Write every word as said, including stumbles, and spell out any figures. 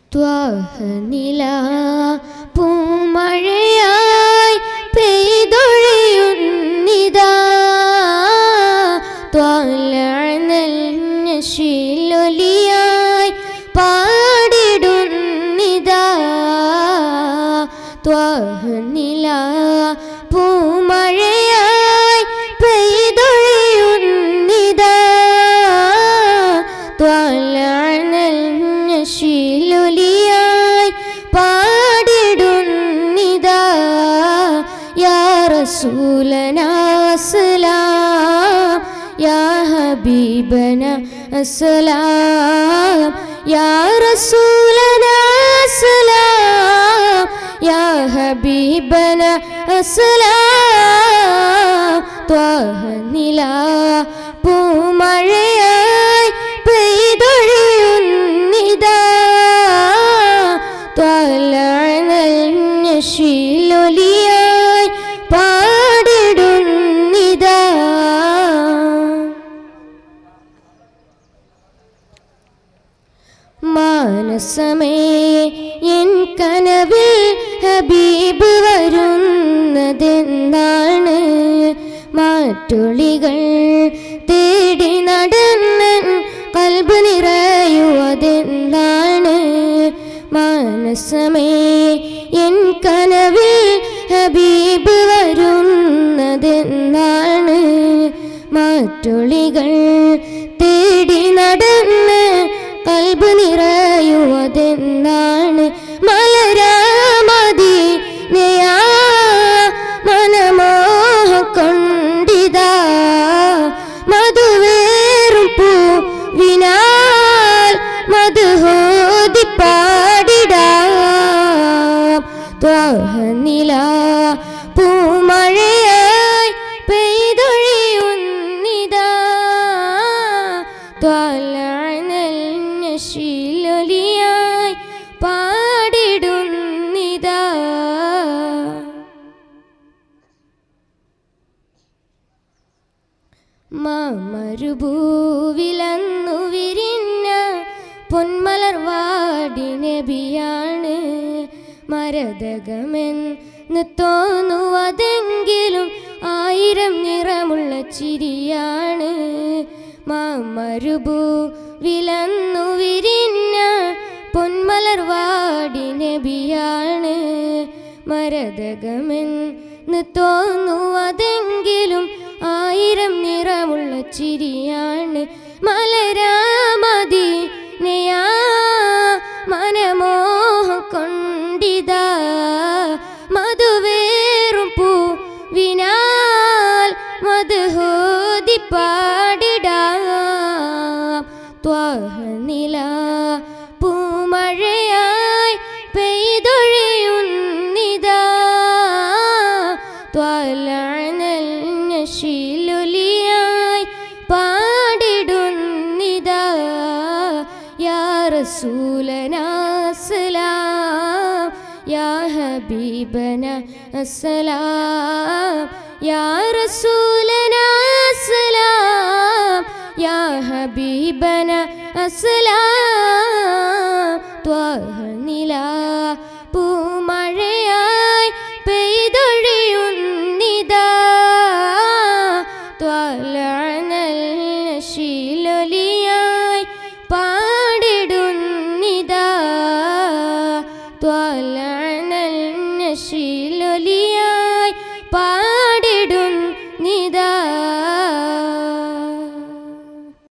ത്വാഹനിലാ പൂമഴയായി പെയ്തൊഴിയുന്നിതാ ത്വാലഅനൽ നശീലൊലിയായി പാടിടുന്നിതാ ത്വാഹനിലാ പൂമഴയായി പെയ്തൊഴിയുന്നിതാ ത്വാലഅനൽ നശീലൊലിയായി പാടിടുന്നിതാ യാ റസൂലനാ സലാം യാ ഹബീബനാ സലാം യാ റസൂലനാ സലാം യാ ഹബീബനാ സലാം ത്വാഹനിലാ പൂമഴയായി പെയ്തൊഴിയുന്നിതാ ത്വാലഅനൽ നശീലൊലിയായി പാടിടുന്നിതാ മാനസമേ N കനവിൽ ഹബീബ് വരുന്നതെന്താണ് മാറ്റൊളികൾ തേടി നടന്നൻ കൽബ് നിറയുവതെന്താണ് മാനസമേ എൻ കനവിൽ ഹബീബ് വരുന്നതെന്താണ് മാറ്റൊളികൾ തേടി നടന്ന് കൽബ് നിറയുവതെന്താണ് മലരാമദീനയാ മനമോഹ കൊണ്ടിതാ മധുവേറും പൂവിനാൽ മധുഹോദി പാടിടാം ത്വാഹനിലാ പൂമഴയായി പെയ്തൊഴിയുന്നിതാ ത്വാലഅനൽ നശീലൊലിയായി പാടിടുന്നിതാ മാമരുഭൂവിലന്നു വിരിഞ്ഞ പൊന്മലർവാടി നബിയാണ് മരതകമെന്ന് തോന്നുവതെങ്കിലും ആയിരം നിറമുള്ള ചിരിയാണ് മാമരുഭൂവിലന്നു വിരിഞ്ഞ പൊന്മലർവാടി നബിയാണ് മരതകമെന്ന് തോന്നുവതെങ്കിലും ആയിരം നിറമുള്ള ചിരിയാണ് മലരാമദീനയാ മനമോഹം കൊണ്ടിതാ മധുവേറും പൂവിനാൽ മധുഹോദി പാടിടാം ത്വാഹനിലാ പൂമഴയായി പെയ്തൊഴിയുന്നിതാ ത്വാലഅനൽ നശീലൊലിയായി പാടിടുന്നിതാ യാ റസൂലനാ സലാം യാ ഹബീബനാ സലാം യാ റസൂലനാ സലാം യാ ഹബീബനാ സലാം ത്വാഹനിലാ പൂമഴയായി പെയ്തൊഴിയുന്നിതാ ത്വാലഅനൽ നശീലൊലിയായി പാടിടുന്നിതാ ത്വാലഅനൽ നശീലൊലിയായി പാ